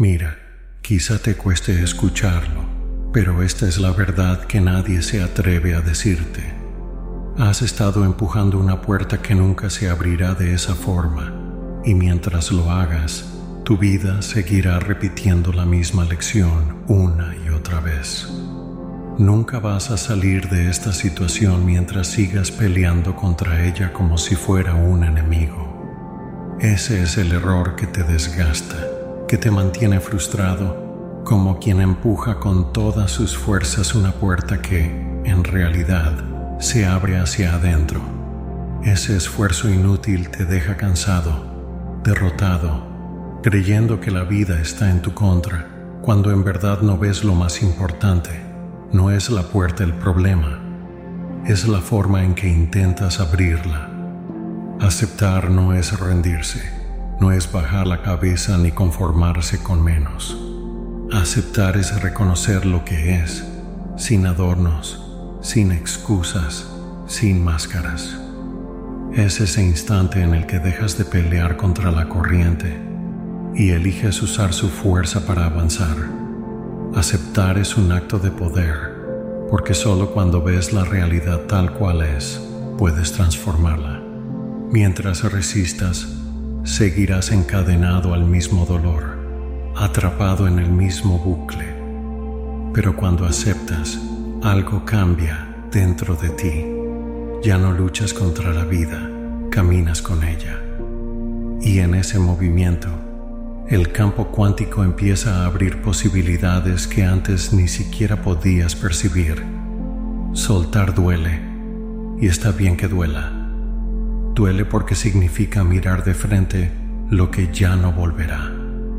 Mira, quizá te cueste escucharlo, pero esta es la verdad que nadie se atreve a decirte. Has estado empujando una puerta que nunca se abrirá de esa forma, y mientras lo hagas, tu vida seguirá repitiendo la misma lección una y otra vez. Nunca vas a salir de esta situación mientras sigas peleando contra ella como si fuera un enemigo. Ese es el error que te desgasta, que te mantiene frustrado, como quien empuja con todas sus fuerzas una puerta que, en realidad, se abre hacia adentro. Ese esfuerzo inútil te deja cansado, derrotado, creyendo que la vida está en tu contra, cuando en verdad no ves lo más importante. No es la puerta el problema, es la forma en que intentas abrirla. Aceptar no es rendirse, no es bajar la cabeza ni conformarse con menos. Aceptar es reconocer lo que es, sin adornos, sin excusas, sin máscaras. Es ese instante en el que dejas de pelear contra la corriente y eliges usar su fuerza para avanzar. Aceptar es un acto de poder, porque solo cuando ves la realidad tal cual es, puedes transformarla. Mientras resistas, seguirás encadenado al mismo dolor, atrapado en el mismo bucle. Pero cuando aceptas, algo cambia dentro de ti. Ya no luchas contra la vida, caminas con ella. Y en ese movimiento, el campo cuántico empieza a abrir posibilidades que antes ni siquiera podías percibir. Soltar duele, y está bien que duela. Duele porque significa mirar de frente lo que ya no volverá.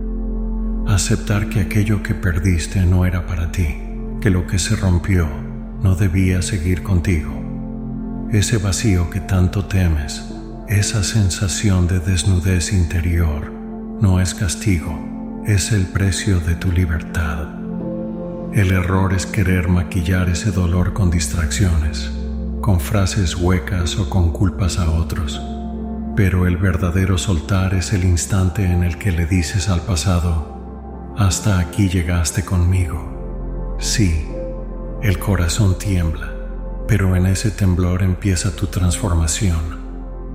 Aceptar que aquello que perdiste no era para ti, que lo que se rompió no debía seguir contigo. Ese vacío que tanto temes, esa sensación de desnudez interior, no es castigo, es el precio de tu libertad. El error es querer maquillar ese dolor con distracciones, con frases huecas o con culpas a otros. Pero el verdadero soltar es el instante en el que le dices al pasado: hasta aquí llegaste conmigo. Sí, el corazón tiembla, pero en ese temblor empieza tu transformación.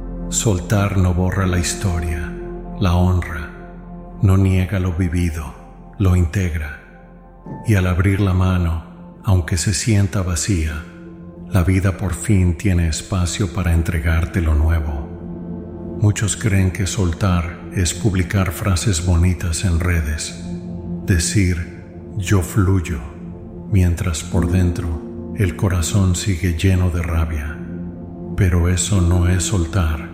Soltar no borra la historia, la honra, no niega lo vivido, lo integra. Y al abrir la mano, aunque se sienta vacía, la vida por fin tiene espacio para entregarte lo nuevo. Muchos creen que soltar es publicar frases bonitas en redes, decir yo fluyo, mientras por dentro el corazón sigue lleno de rabia. Pero eso no es soltar,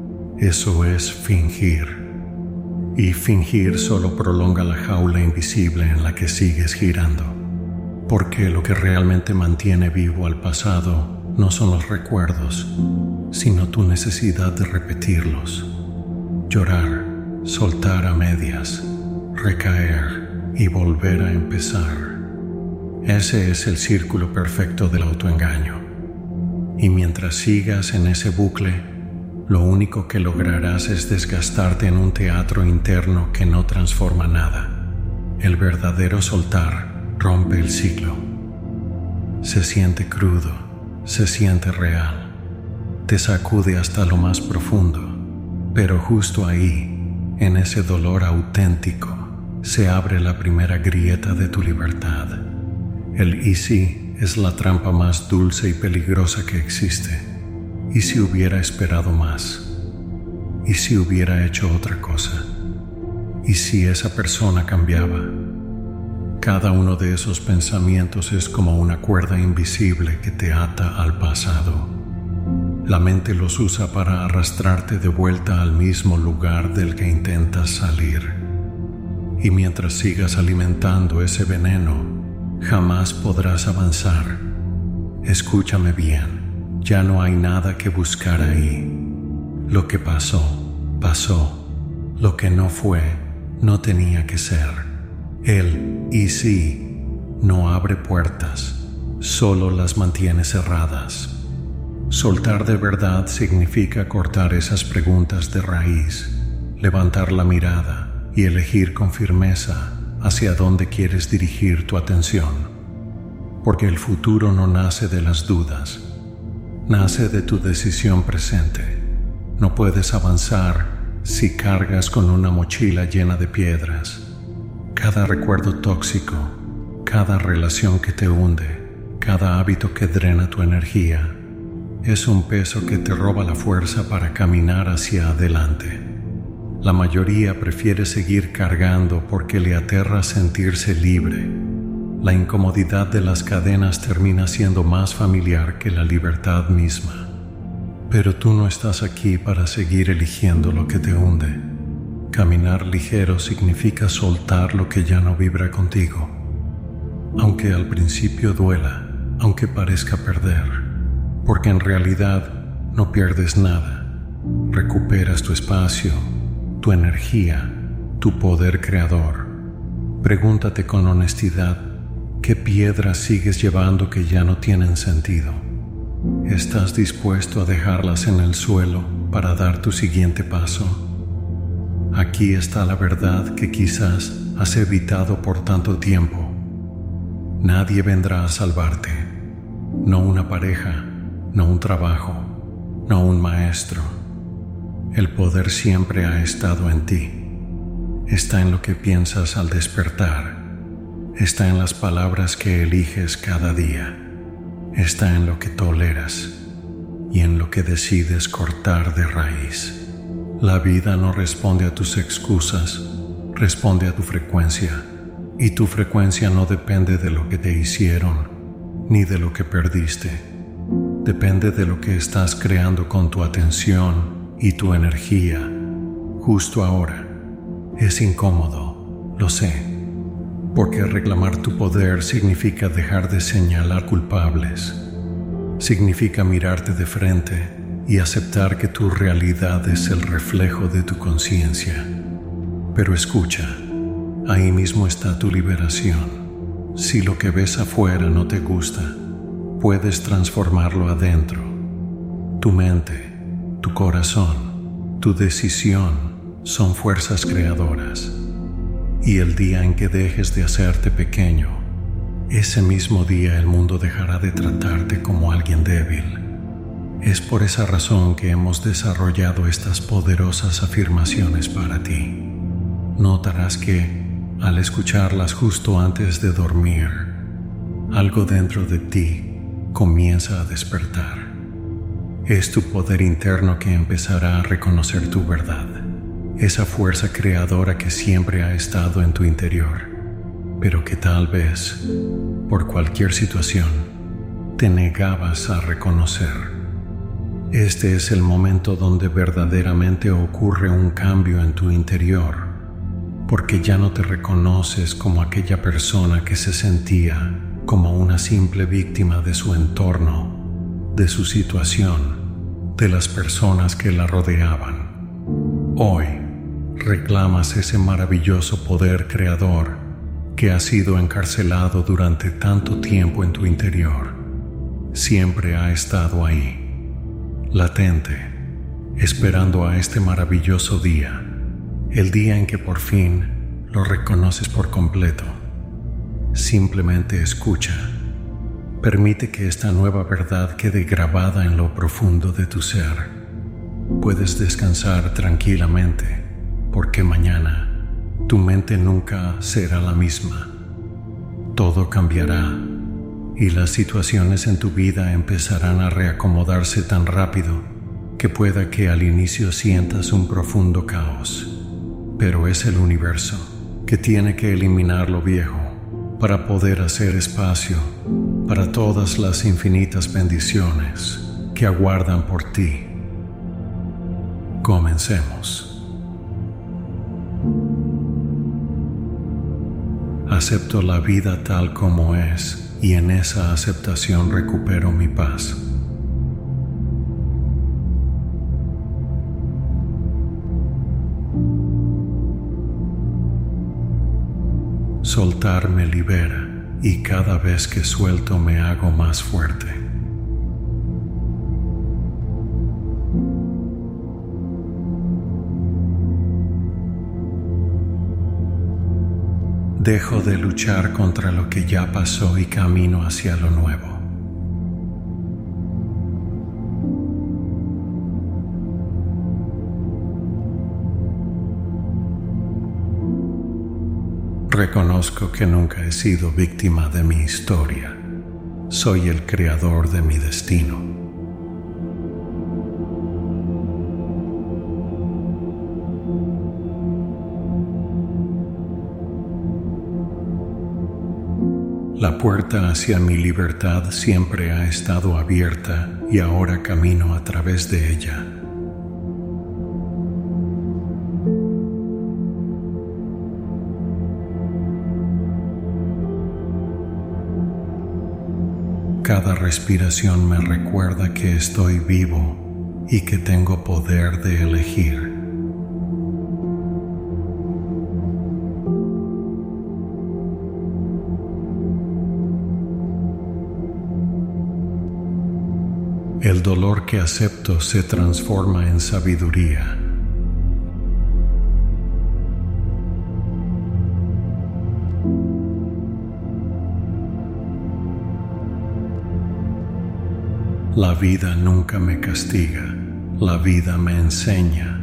eso es fingir. Y fingir solo prolonga la jaula invisible en la que sigues girando. Porque lo que realmente mantiene vivo al pasado no son los recuerdos, sino tu necesidad de repetirlos. Llorar, soltar a medias, recaer y volver a empezar. Ese es el círculo perfecto del autoengaño. Y mientras sigas en ese bucle, lo único que lograrás es desgastarte en un teatro interno que no transforma nada. El verdadero soltar rompe el ciclo. Se siente crudo, se siente real, te sacude hasta lo más profundo, pero justo ahí, en ese dolor auténtico, se abre la primera grieta de tu libertad. El "y si" es la trampa más dulce y peligrosa que existe. ¿Y si hubiera esperado más? ¿Y si hubiera hecho otra cosa? ¿Y si esa persona cambiaba? Cada uno de esos pensamientos es como una cuerda invisible que te ata al pasado. La mente los usa para arrastrarte de vuelta al mismo lugar del que intentas salir. Y mientras sigas alimentando ese veneno, jamás podrás avanzar. Escúchame bien. Ya no hay nada que buscar ahí. Lo que pasó, pasó. Lo que no fue, no tenía que ser. El "y sí" no abre puertas, solo las mantiene cerradas. Soltar de verdad significa cortar esas preguntas de raíz, levantar la mirada y elegir con firmeza hacia dónde quieres dirigir tu atención, porque el futuro no nace de las dudas, nace de tu decisión presente. No puedes avanzar si cargas con una mochila llena de piedras. Cada recuerdo tóxico, cada relación que te hunde, cada hábito que drena tu energía, es un peso que te roba la fuerza para caminar hacia adelante. La mayoría prefiere seguir cargando porque le aterra sentirse libre. La incomodidad de las cadenas termina siendo más familiar que la libertad misma. Pero tú no estás aquí para seguir eligiendo lo que te hunde. Caminar ligero significa soltar lo que ya no vibra contigo. Aunque al principio duela, aunque parezca perder, porque en realidad no pierdes nada. Recuperas tu espacio, tu energía, tu poder creador. Pregúntate con honestidad, ¿qué piedras sigues llevando que ya no tienen sentido? ¿Estás dispuesto a dejarlas en el suelo para dar tu siguiente paso? Aquí está la verdad que quizás has evitado por tanto tiempo. Nadie vendrá a salvarte. No una pareja, no un trabajo, no un maestro. El poder siempre ha estado en ti. Está en lo que piensas al despertar. Está en las palabras que eliges cada día. Está en lo que toleras y en lo que decides cortar de raíz. La vida no responde a tus excusas, responde a tu frecuencia. Y tu frecuencia no depende de lo que te hicieron, ni de lo que perdiste. Depende de lo que estás creando con tu atención y tu energía, justo ahora. Es incómodo, lo sé, porque reclamar tu poder significa dejar de señalar culpables. Significa mirarte de frente y aceptar que tu realidad es el reflejo de tu conciencia. Pero escucha, ahí mismo está tu liberación. Si lo que ves afuera no te gusta, puedes transformarlo adentro. Tu mente, tu corazón, tu decisión son fuerzas creadoras. Y el día en que dejes de hacerte pequeño, ese mismo día el mundo dejará de tratarte como alguien débil. Es por esa razón que hemos desarrollado estas poderosas afirmaciones para ti. Notarás que, al escucharlas justo antes de dormir, algo dentro de ti comienza a despertar. Es tu poder interno que empezará a reconocer tu verdad, esa fuerza creadora que siempre ha estado en tu interior, pero que tal vez, por cualquier situación, te negabas a reconocer. Este es el momento donde verdaderamente ocurre un cambio en tu interior, porque ya no te reconoces como aquella persona que se sentía como una simple víctima de su entorno, de su situación, de las personas que la rodeaban. Hoy reclamas ese maravilloso poder creador que ha sido encarcelado durante tanto tiempo en tu interior. Siempre ha estado ahí, latente, esperando a este maravilloso día, el día en que por fin lo reconoces por completo. Simplemente escucha. Permite que esta nueva verdad quede grabada en lo profundo de tu ser. Puedes descansar tranquilamente, porque mañana tu mente nunca será la misma. Todo cambiará y las situaciones en tu vida empezarán a reacomodarse tan rápido que pueda que al inicio sientas un profundo caos. Pero es el universo que tiene que eliminar lo viejo para poder hacer espacio para todas las infinitas bendiciones que aguardan por ti. Comencemos. Acepto la vida tal como es y en esa aceptación recupero mi paz. Soltar me libera y cada vez que suelto me hago más fuerte. Dejo de luchar contra lo que ya pasó y camino hacia lo nuevo. Reconozco que nunca he sido víctima de mi historia. Soy el creador de mi destino. La puerta hacia mi libertad siempre ha estado abierta y ahora camino a través de ella. Cada respiración me recuerda que estoy vivo y que tengo poder de elegir. El dolor que acepto se transforma en sabiduría. La vida nunca me castiga, la vida me enseña.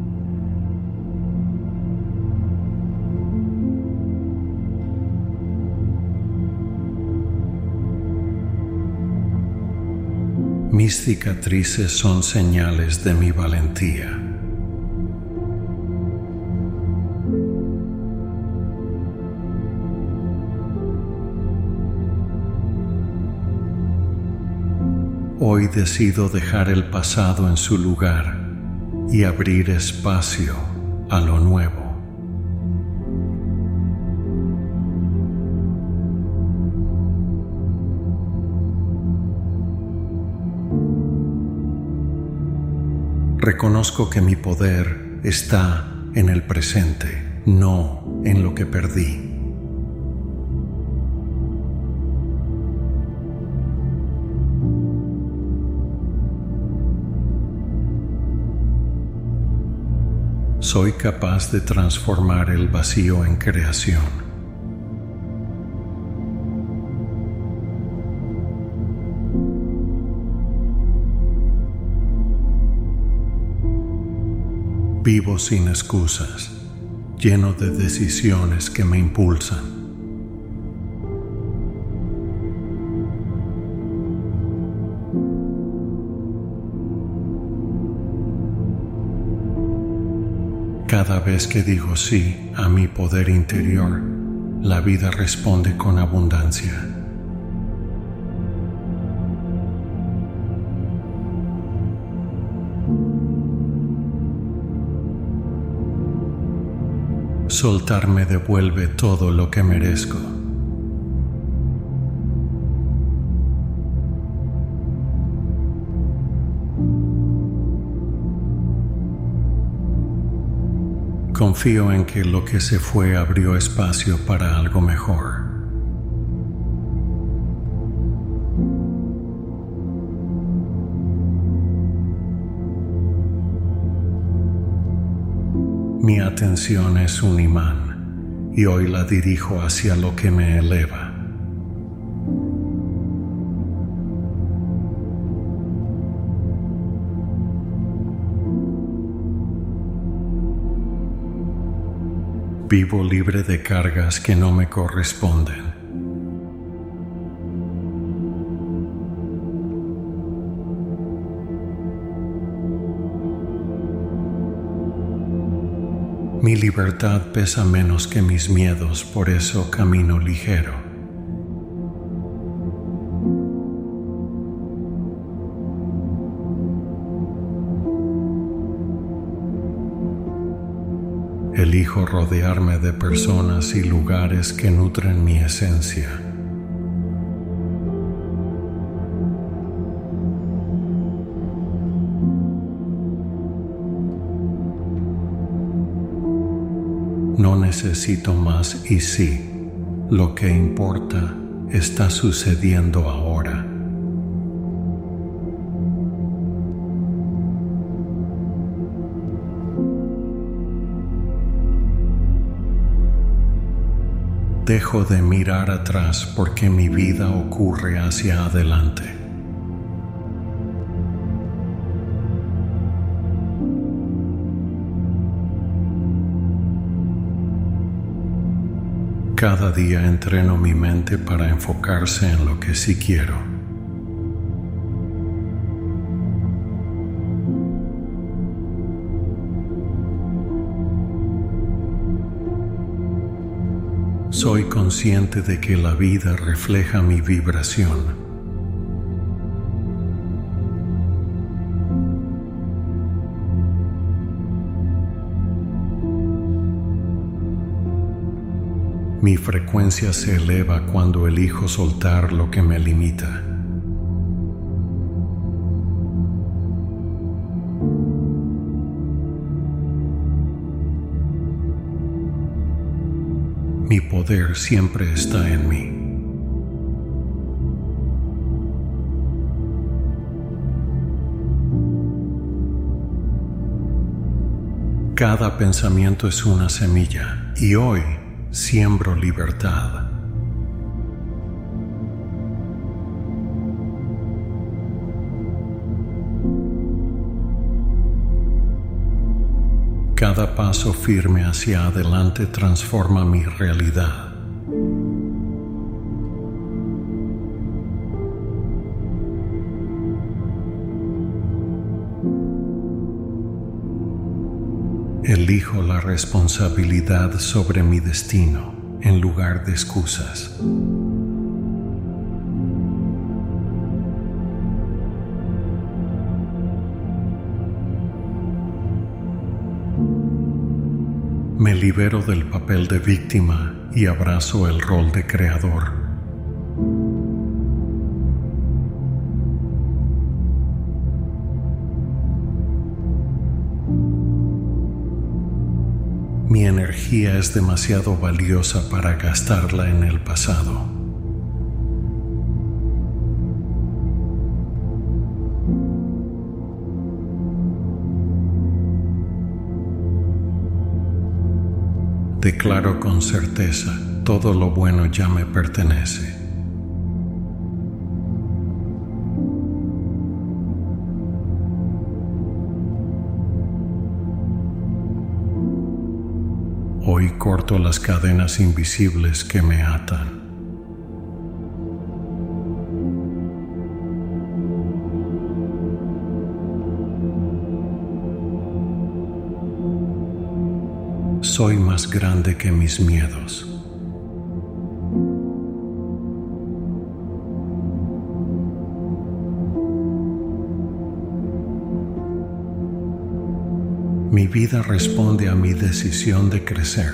Mis cicatrices son señales de mi valentía. Hoy decido dejar el pasado en su lugar y abrir espacio a lo nuevo. Reconozco que mi poder está en el presente, no en lo que perdí. Soy capaz de transformar el vacío en creación. Vivo sin excusas, lleno de decisiones que me impulsan. Cada vez que digo sí a mi poder interior, la vida responde con abundancia. Soltar me devuelve todo lo que merezco. Confío en que lo que se fue abrió espacio para algo mejor. Mi atención es un imán y hoy la dirijo hacia lo que me eleva. Vivo libre de cargas que no me corresponden. Mi libertad pesa menos que mis miedos, por eso camino ligero. Elijo rodearme de personas y lugares que nutren mi esencia. No necesito más y sí, lo que importa está sucediendo ahora. dejo de mirar atrás porque mi vida ocurre hacia adelante. Cada día entreno mi mente para enfocarse en lo que sí quiero. Soy consciente de que la vida refleja mi vibración. Mi frecuencia se eleva cuando elijo soltar lo que me limita. Mi poder siempre está en mí. Cada pensamiento es una semilla y hoy siembro libertad. Cada paso firme hacia adelante transforma mi realidad. Elijo la responsabilidad sobre mi destino en lugar de excusas. Me libero del papel de víctima y abrazo el rol de creador. Mi energía es demasiado valiosa para gastarla en el pasado. Declaro con certeza, todo lo bueno ya me pertenece. Hoy corto las cadenas invisibles que me atan. Soy más grande que mis miedos. Mi vida responde a mi decisión de crecer.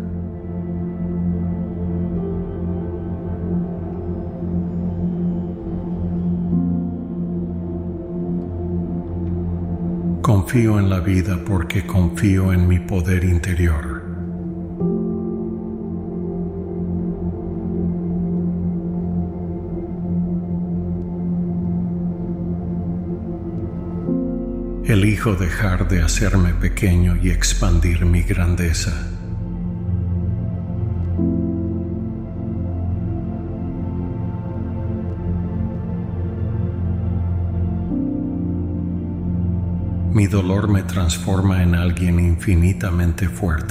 Confío en la vida porque confío en mi poder interior. Elijo dejar de hacerme pequeño y expandir mi grandeza. Mi dolor me transforma en alguien infinitamente fuerte.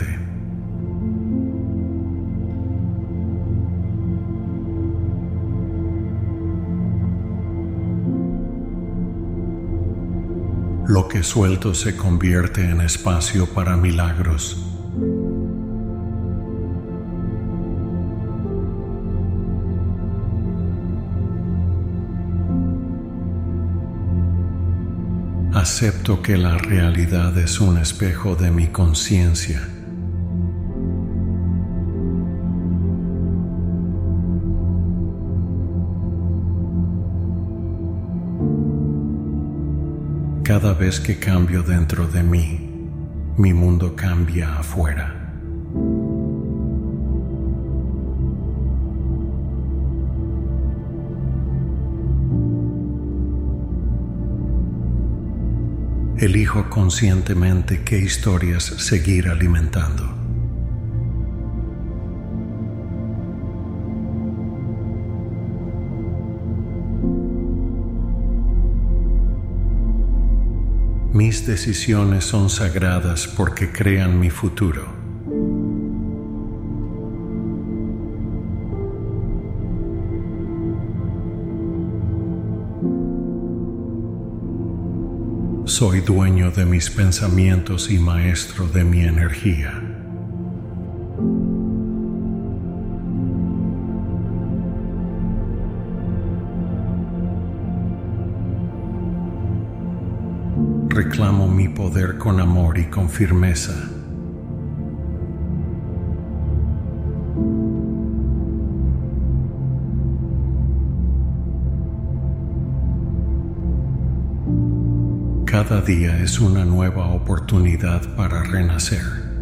Lo que suelto se convierte en espacio para milagros. Acepto que la realidad es un espejo de mi conciencia. Cada vez que cambio dentro de mí, mi mundo cambia afuera. Elijo conscientemente qué historias seguir alimentando. Mis decisiones son sagradas porque crean mi futuro. Soy dueño de mis pensamientos y maestro de mi energía. Reclamo mi poder con amor y con firmeza. Cada día es una nueva oportunidad para renacer.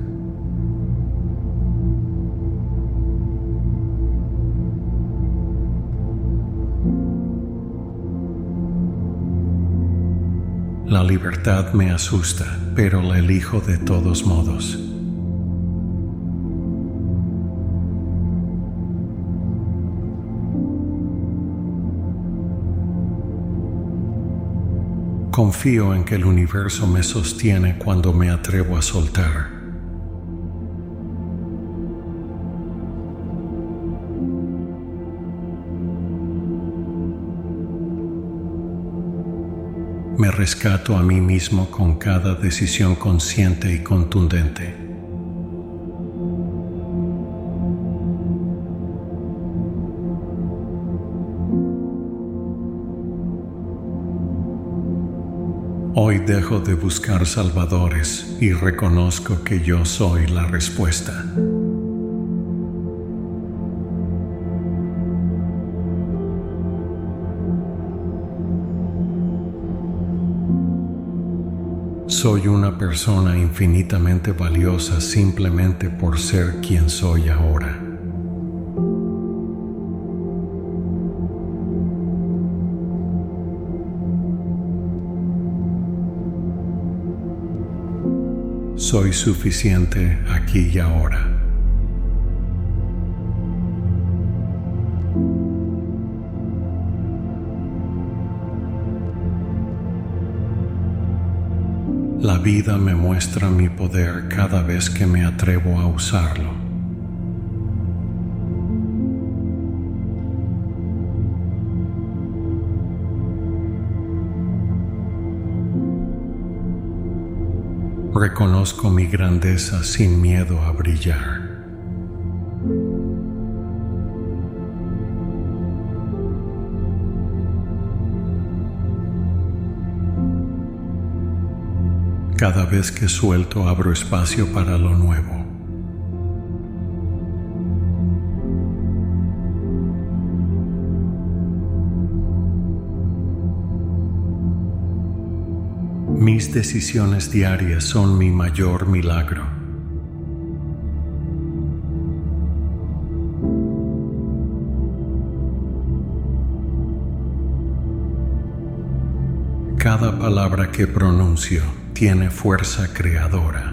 La libertad me asusta, pero la elijo de todos modos. Confío en que el universo me sostiene cuando me atrevo a soltar. Me rescato a mí mismo con cada decisión consciente y contundente. Hoy dejo de buscar salvadores y reconozco que yo soy la respuesta. Soy una persona infinitamente valiosa simplemente por ser quien soy ahora. Soy suficiente aquí y ahora. La vida me muestra mi poder cada vez que me atrevo a usarlo. Reconozco mi grandeza sin miedo a brillar. Cada vez que suelto, abro espacio para lo nuevo. Mis decisiones diarias son mi mayor milagro. Cada palabra que pronuncio tiene fuerza creadora.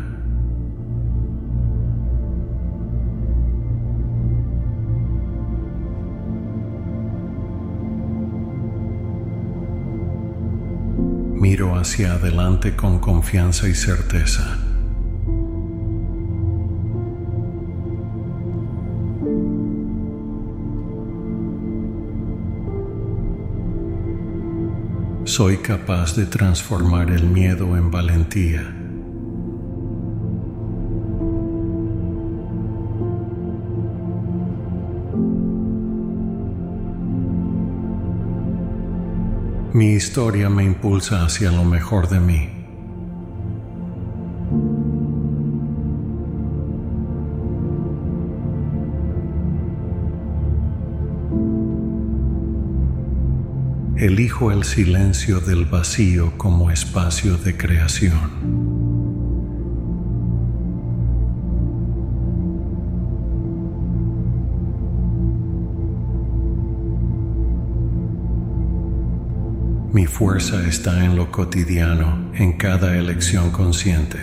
Miro hacia adelante con confianza y certeza. Soy capaz de transformar el miedo en valentía. Mi historia me impulsa hacia lo mejor de mí. Elijo el silencio del vacío como espacio de creación. Mi fuerza está en lo cotidiano, en cada elección consciente.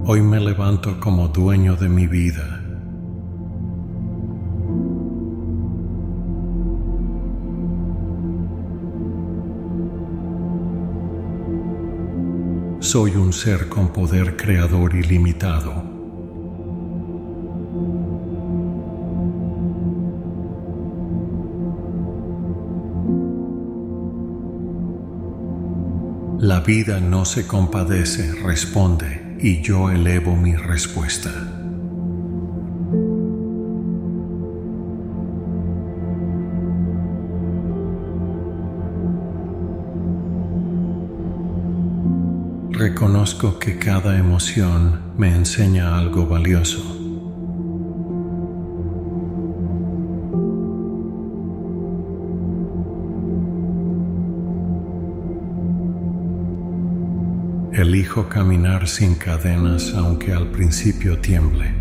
Hoy me levanto como dueño de mi vida. Soy un ser con poder creador ilimitado. La vida no se compadece, responde, y yo elevo mi respuesta. Reconozco que cada emoción me enseña algo valioso. Elijo caminar sin cadenas aunque al principio tiemble.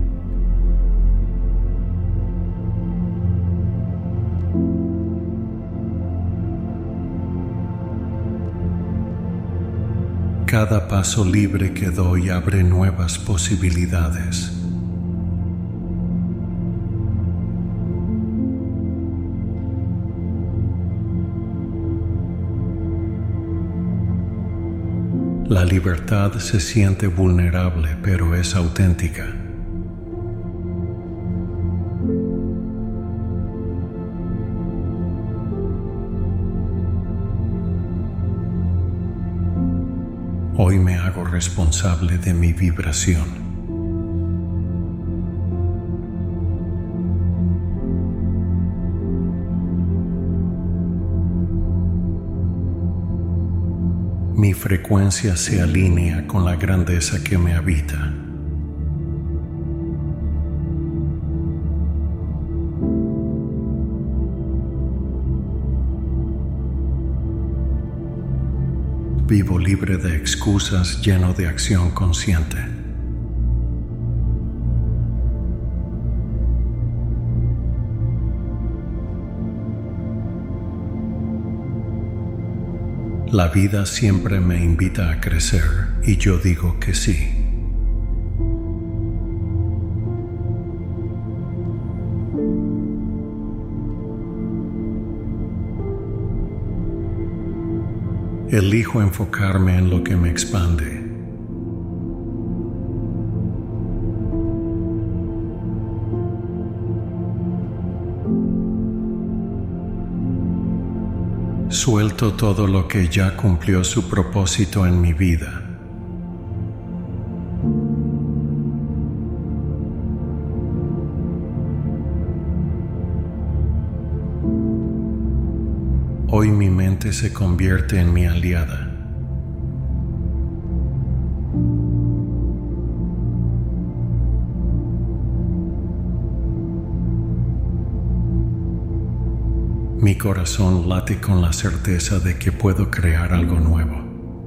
Cada paso libre que doy abre nuevas posibilidades. La libertad se siente vulnerable, pero es auténtica. Hoy me hago responsable de mi vibración. Mi frecuencia se alinea con la grandeza que me habita. Vivo libre de excusas, lleno de acción consciente. La vida siempre me invita a crecer y yo digo que sí. Elijo enfocarme en lo que me expande. Suelto todo lo que ya cumplió su propósito en mi vida. Hoy mi mente se convierte en mi aliada. Mi corazón late con la certeza de que puedo crear algo nuevo.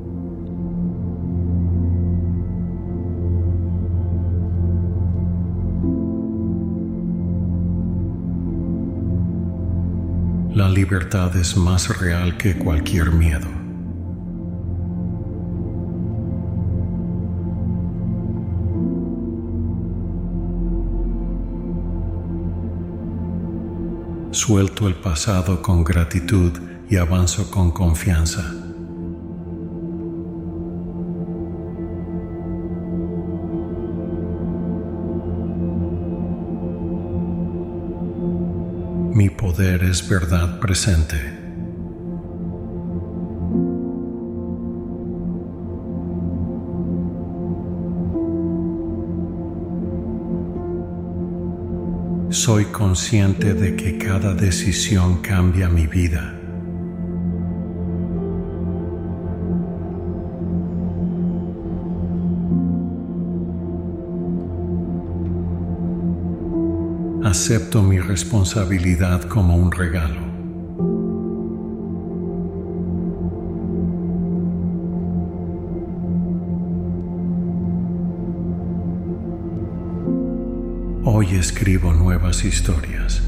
La libertad es más real que cualquier miedo. Suelto el pasado con gratitud y avanzo con confianza. Mi poder es verdad presente. Soy consciente de que cada decisión cambia mi vida. Acepto mi responsabilidad como un regalo. Hoy escribo nuevas historias.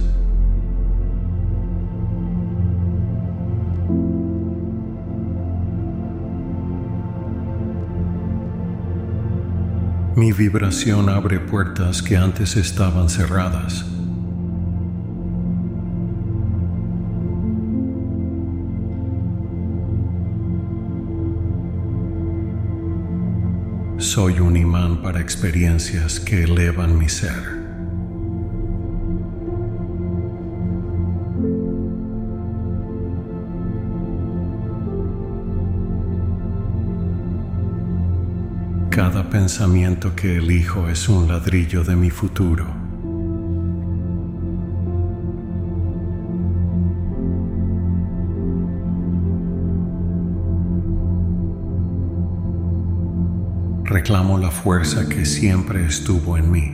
Mi vibración abre puertas que antes estaban cerradas. Soy un imán para experiencias que elevan mi ser. Cada pensamiento que elijo es un ladrillo de mi futuro. Reclamo la fuerza que siempre estuvo en mí.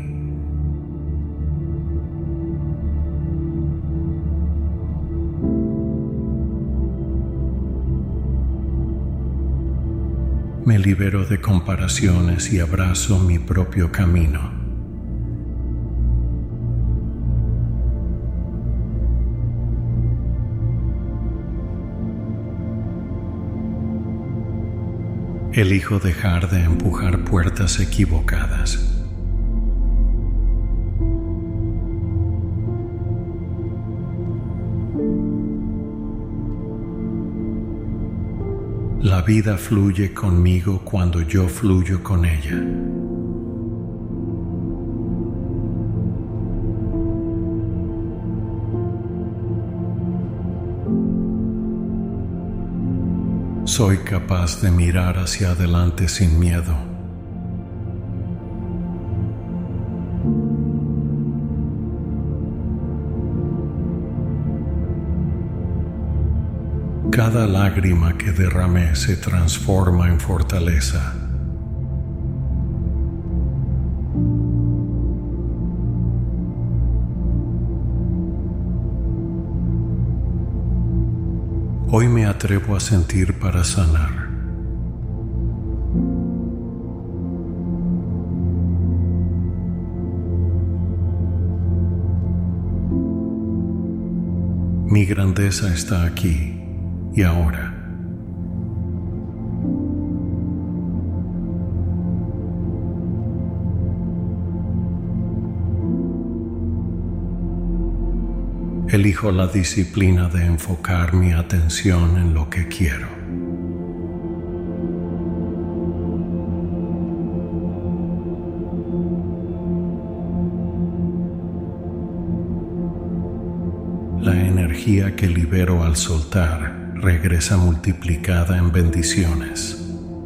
Me libero de comparaciones y abrazo mi propio camino. Elijo dejar de empujar puertas equivocadas. La vida fluye conmigo cuando yo fluyo con ella. Soy capaz de mirar hacia adelante sin miedo. Cada lágrima que derramé se transforma en fortaleza. Hoy me atrevo a sentir para sanar. Mi grandeza está aquí y ahora. Elijo la disciplina de enfocar mi atención en lo que quiero. La energía que libero al soltar regresa multiplicada en bendiciones.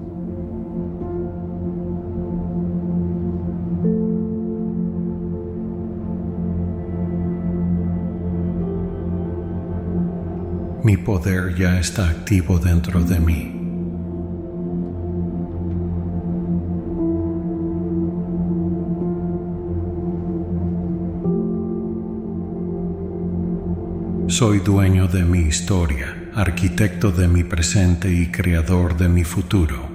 Mi poder ya está activo dentro de mí. Soy dueño de mi historia, arquitecto de mi presente y creador de mi futuro.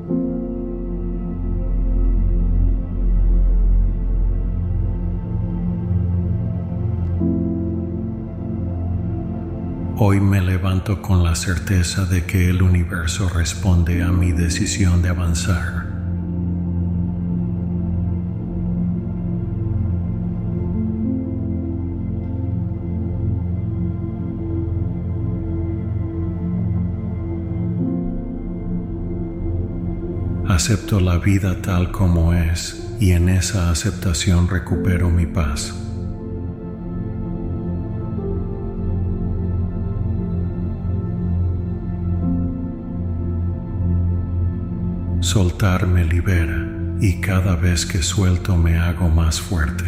Hoy me levanto con la certeza de que el universo responde a mi decisión de avanzar. Acepto la vida tal como es y en esa aceptación recupero mi paz. Soltar me libera y cada vez que suelto me hago más fuerte.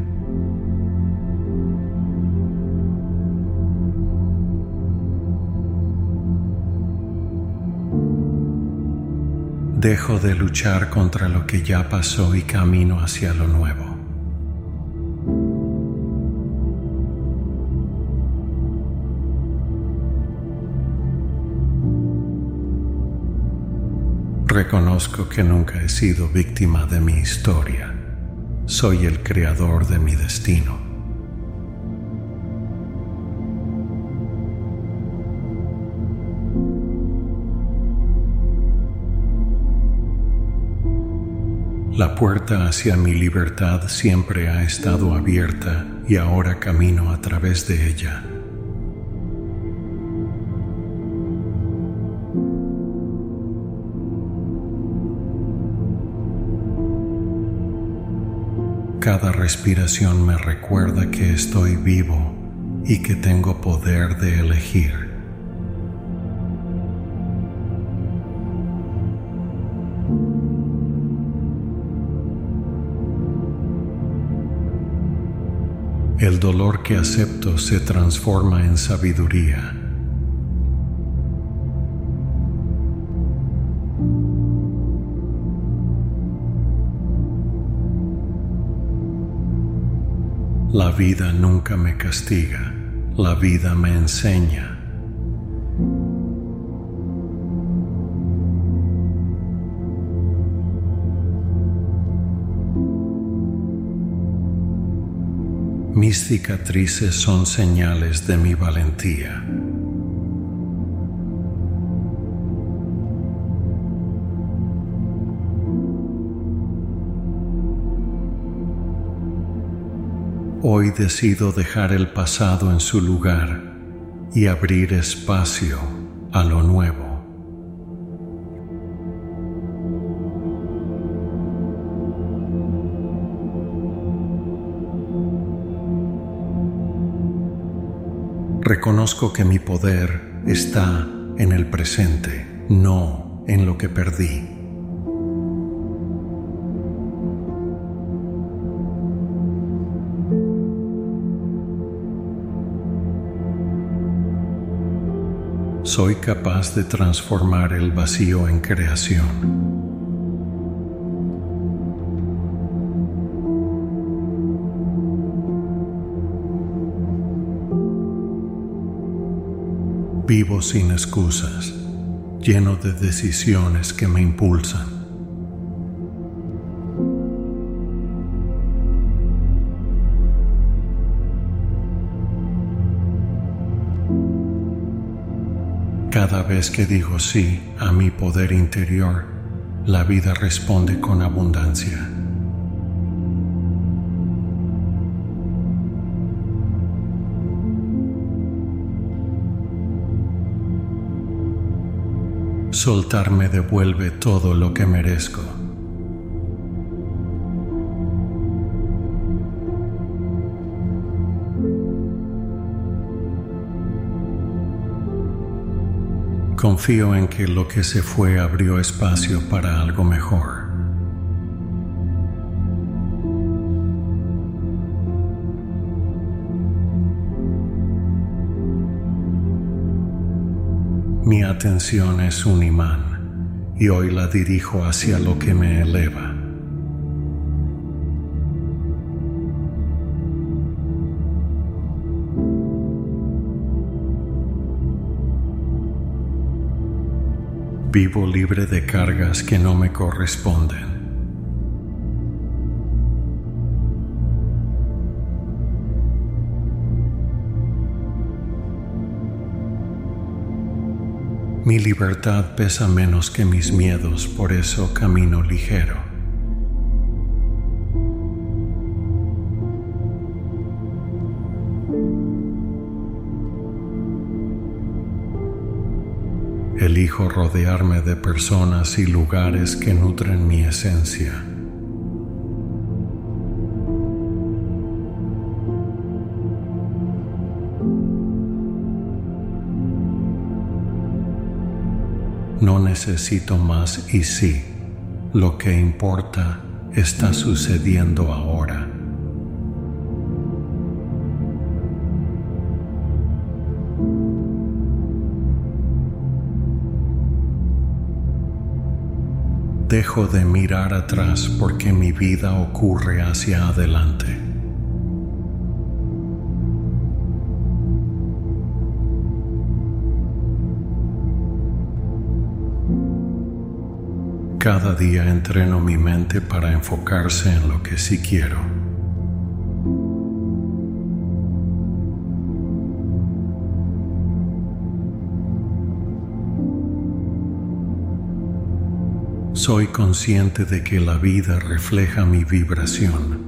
Dejo de luchar contra lo que ya pasó y camino hacia lo nuevo. Reconozco que nunca he sido víctima de mi historia. Soy el creador de mi destino. La puerta hacia mi libertad siempre ha estado abierta y ahora camino a través de ella. Cada respiración me recuerda que estoy vivo y que tengo poder de elegir. El dolor que acepto se transforma en sabiduría. La vida nunca me castiga, la vida me enseña. Mis cicatrices son señales de mi valentía. Hoy decido dejar el pasado en su lugar y abrir espacio a lo nuevo. Reconozco que mi poder está en el presente, no en lo que perdí. Soy capaz de transformar el vacío en creación. Vivo sin excusas, lleno de decisiones que me impulsan. Cada vez que digo sí a mi poder interior, la vida responde con abundancia. Soltar me devuelve todo lo que merezco. Confío en que lo que se fue abrió espacio para algo mejor. Mi atención es un imán y hoy la dirijo hacia lo que me eleva. Vivo libre de cargas que no me corresponden. Mi libertad pesa menos que mis miedos, por eso camino ligero. Elijo rodearme de personas y lugares que nutren mi esencia. No necesito más y sí, lo que importa está sucediendo ahora. Dejo de mirar atrás porque mi vida ocurre hacia adelante. Cada día entreno mi mente para enfocarse en lo que sí quiero. Soy consciente de que la vida refleja mi vibración.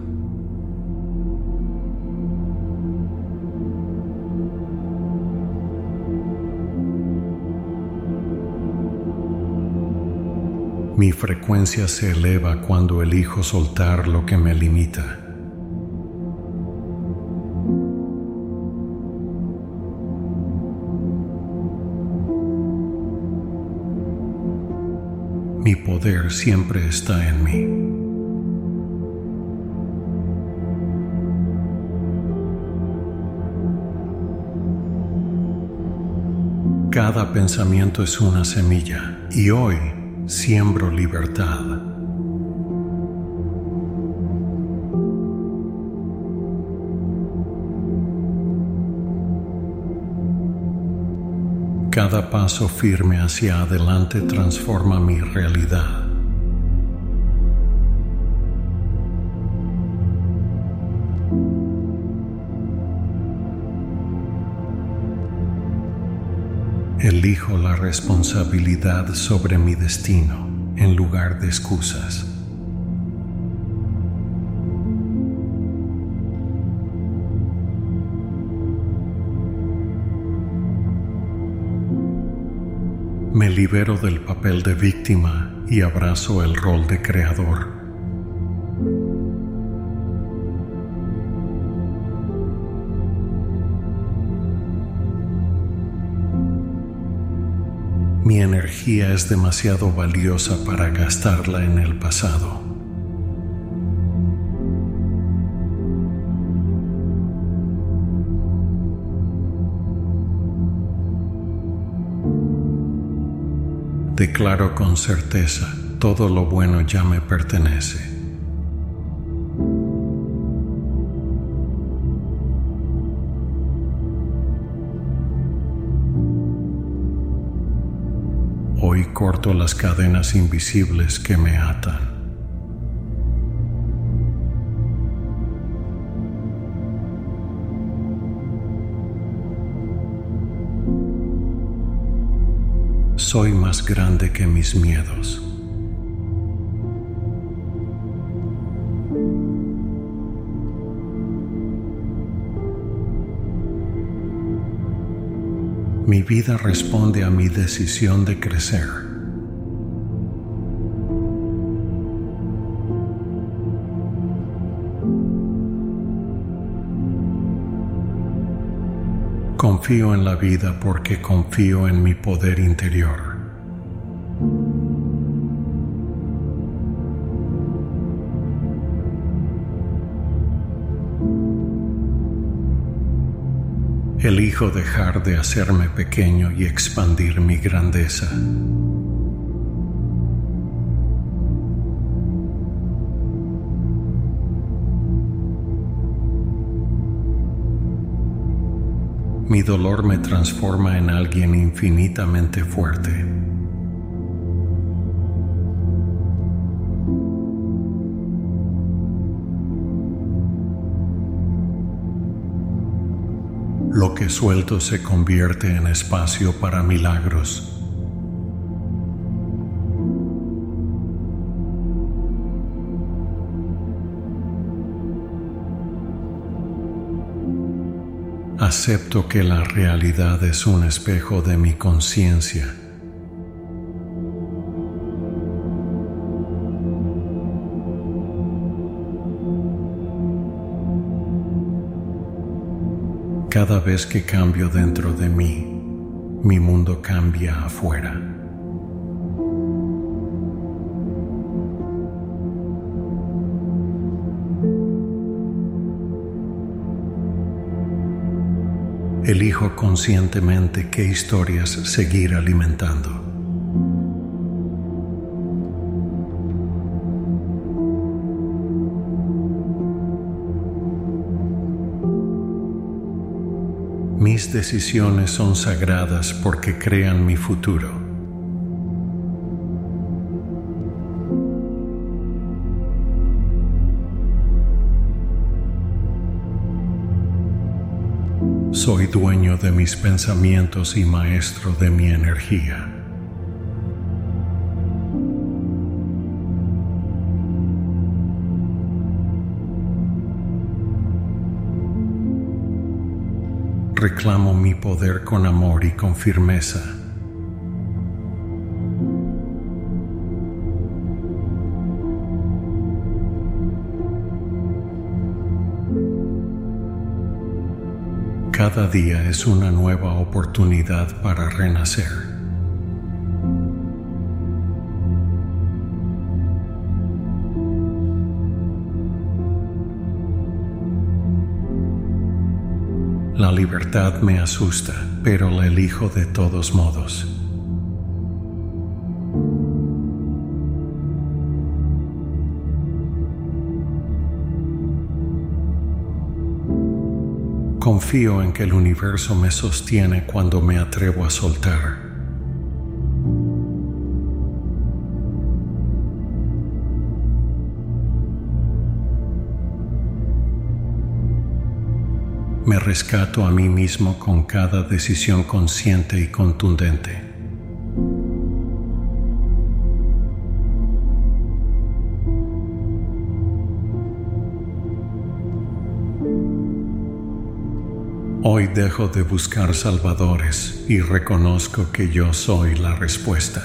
Mi frecuencia se eleva cuando elijo soltar lo que me limita. Mi poder siempre está en mí. Cada pensamiento es una semilla y hoy siembro libertad. Cada paso firme hacia adelante transforma mi realidad. Elijo la responsabilidad sobre mi destino en lugar de excusas. Me libero del papel de víctima y abrazo el rol de creador. Mi energía es demasiado valiosa para gastarla en el pasado. Declaro con certeza, todo lo bueno ya me pertenece. Hoy corto las cadenas invisibles que me atan. Soy más grande que mis miedos. Mi vida responde a mi decisión de crecer. Confío en la vida porque confío en mi poder interior. Elijo dejar de hacerme pequeño y expandir mi grandeza. Mi dolor me transforma en alguien infinitamente fuerte. Lo que suelto se convierte en espacio para milagros. Acepto que la realidad es un espejo de mi conciencia. Cada vez que cambio dentro de mí, mi mundo cambia afuera. Elijo conscientemente qué historias seguir alimentando. Mis decisiones son sagradas porque crean mi futuro. Soy dueño de mis pensamientos y maestro de mi energía. reclamo mi poder con amor y con firmeza. Cada día es una nueva oportunidad para renacer. La libertad me asusta, pero la elijo de todos modos. Confío en que el universo me sostiene cuando me atrevo a soltar. Me rescato a mí mismo con cada decisión consciente y contundente. Hoy dejo de buscar salvadores y reconozco que yo soy la respuesta.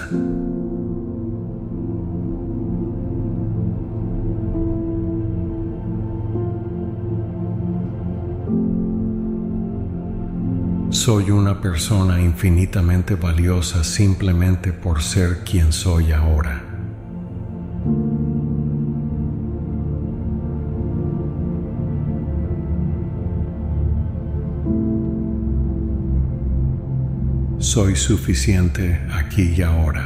Soy una persona infinitamente valiosa simplemente por ser quien soy ahora. Soy suficiente aquí y ahora.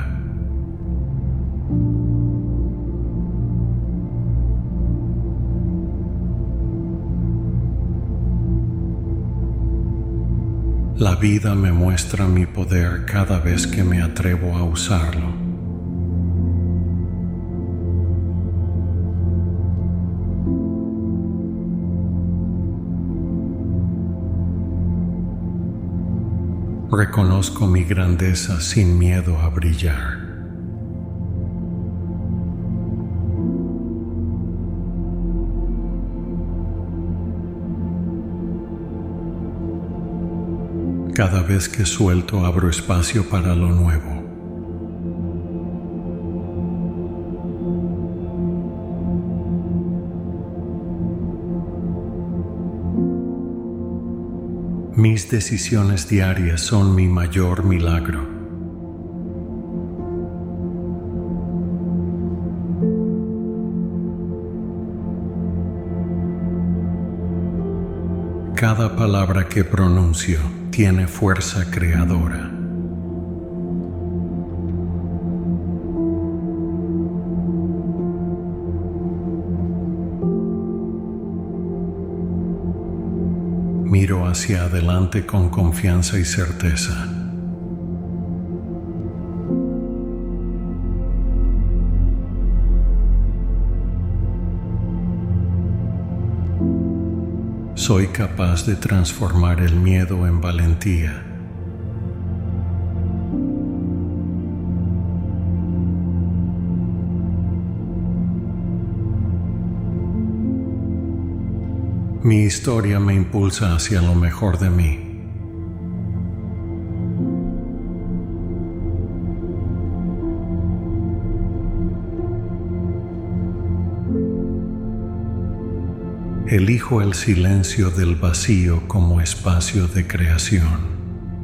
La vida me muestra mi poder cada vez que me atrevo a usarlo. Reconozco mi grandeza sin miedo a brillar. Cada vez que suelto, abro espacio para lo nuevo. Mis decisiones diarias son mi mayor milagro. Cada palabra que pronuncio tiene fuerza creadora. Miro hacia adelante con confianza y certeza. Soy capaz de transformar el miedo en valentía. Mi historia me impulsa hacia lo mejor de mí. Elijo el silencio del vacío como espacio de creación.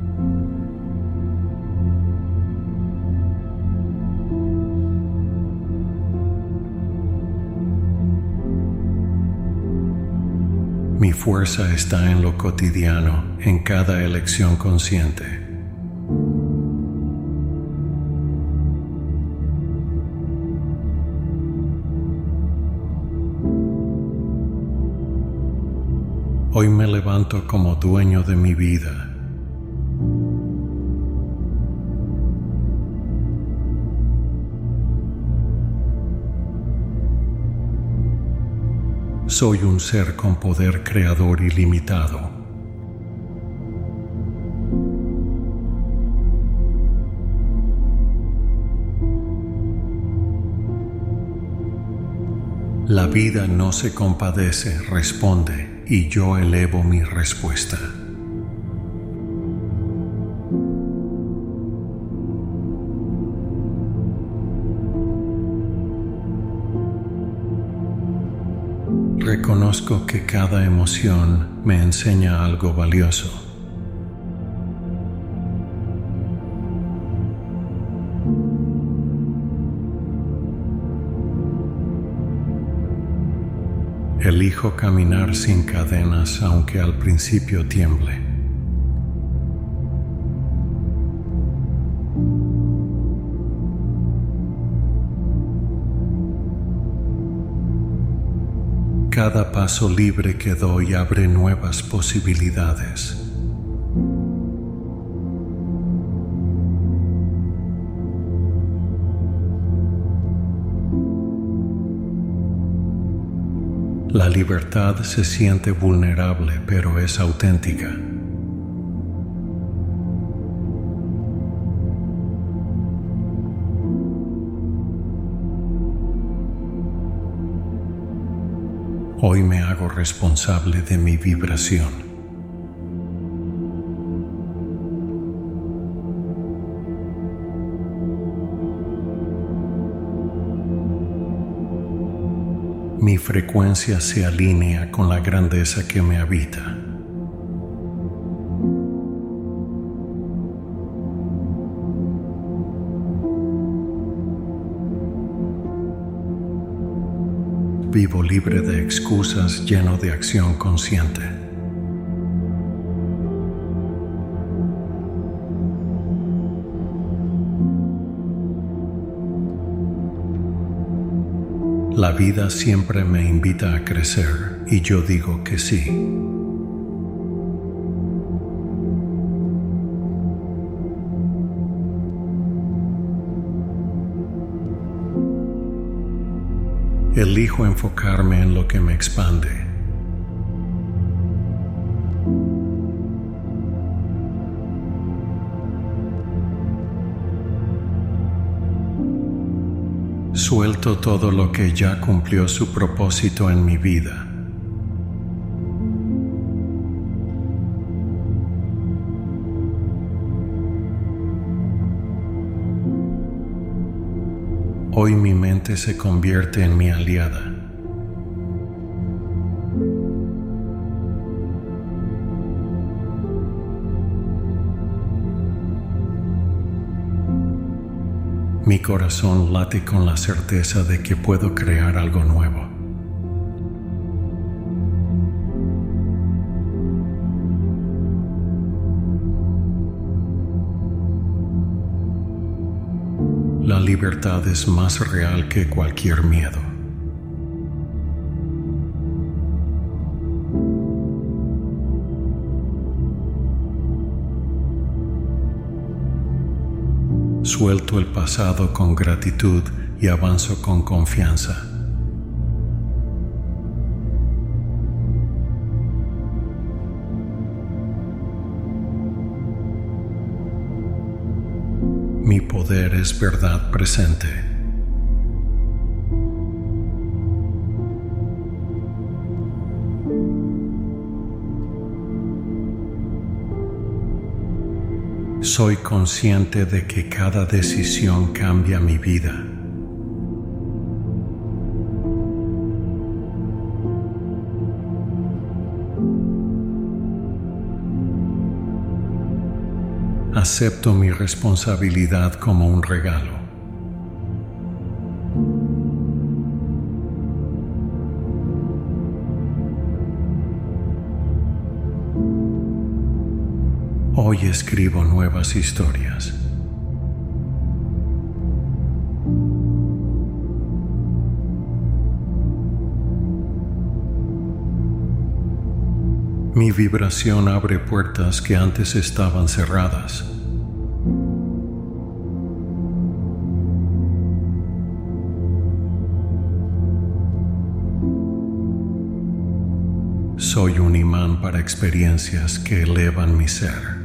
Mi fuerza está en lo cotidiano, en cada elección consciente. Hoy me levanto como dueño de mi vida. Soy un ser con poder creador ilimitado. La vida no se compadece, responde, y yo elevo mi respuesta. Reconozco que cada emoción me enseña algo valioso. Elijo caminar sin cadenas aunque al principio tiemble. Cada paso libre que doy abre nuevas posibilidades. La libertad se siente vulnerable, pero es auténtica. Hoy me hago responsable de mi vibración. Mi frecuencia se alinea con la grandeza que me habita. Vivo libre de excusas, lleno de acción consciente. La vida siempre me invita a crecer y yo digo que sí. Elijo enfocarme en lo que me expande. Suelto todo lo que ya cumplió su propósito en mi vida. Hoy mi mente se convierte en mi aliada. Mi corazón late con la certeza de que puedo crear algo nuevo. La libertad es más real que cualquier miedo. Suelto el pasado con gratitud y avanzo con confianza. Mi poder es verdad presente. Soy consciente de que cada decisión cambia mi vida. Acepto mi responsabilidad como un regalo. Hoy escribo nuevas historias. Mi vibración abre puertas que antes estaban cerradas. Soy un imán para experiencias que elevan mi ser.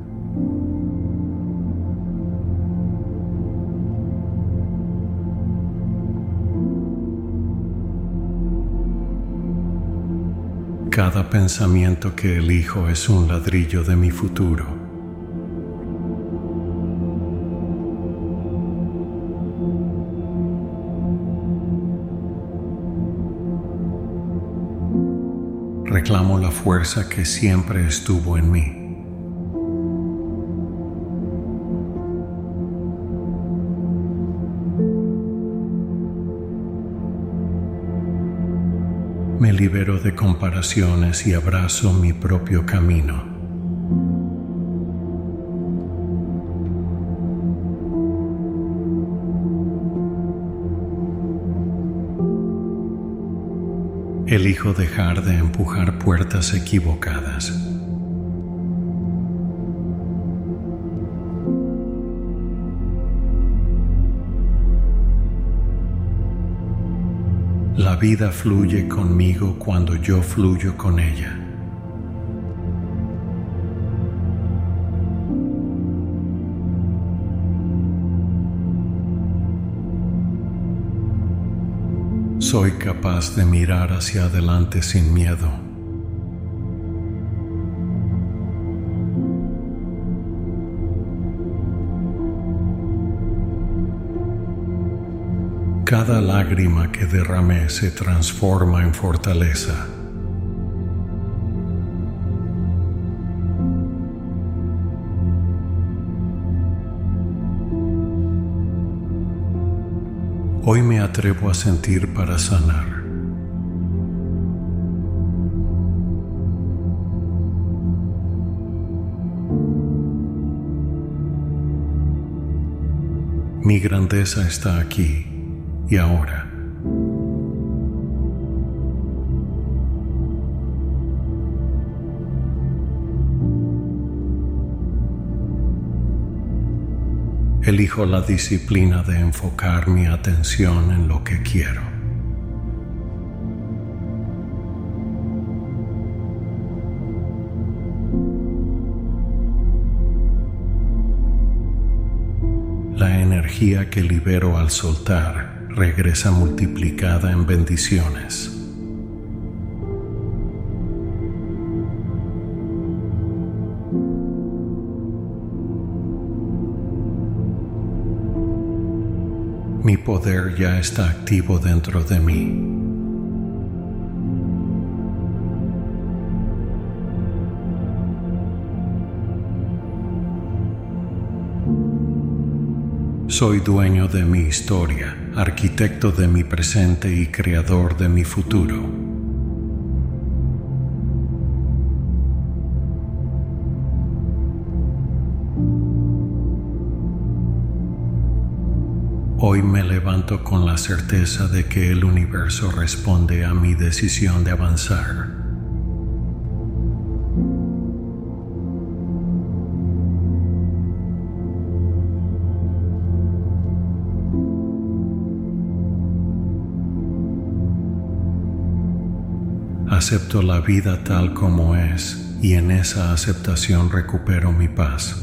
Cada pensamiento que elijo es un ladrillo de mi futuro. reclamo la fuerza que siempre estuvo en mí. Me libero de comparaciones y abrazo mi propio camino. Elijo dejar de empujar puertas equivocadas. La vida fluye conmigo cuando yo fluyo con ella. Soy capaz de mirar hacia adelante sin miedo. Cada lágrima que derramé se transforma en fortaleza. Hoy me atrevo a sentir para sanar. Mi grandeza está aquí y ahora. Elijo la disciplina de enfocar mi atención en lo que quiero. La energía que libero al soltar regresa multiplicada en bendiciones. Mi poder ya está activo dentro de mí. Soy dueño de mi historia, arquitecto de mi presente y creador de mi futuro. Hoy me levanto con la certeza de que el universo responde a mi decisión de avanzar. Acepto la vida tal como es y en esa aceptación recupero mi paz.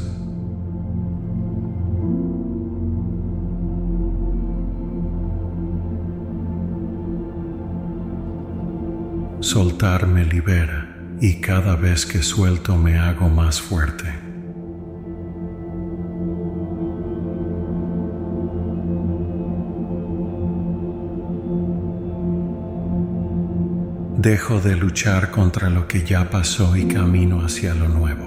Soltar me libera y cada vez que suelto me hago más fuerte. Dejo de luchar contra lo que ya pasó y camino hacia lo nuevo.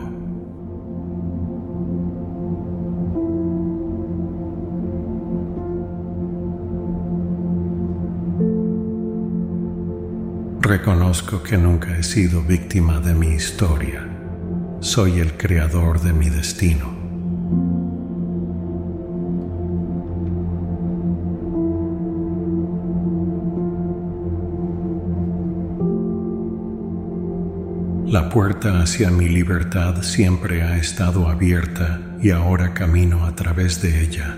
Reconozco que nunca he sido víctima de mi historia. Soy el creador de mi destino. La puerta hacia mi libertad siempre ha estado abierta y ahora camino a través de ella.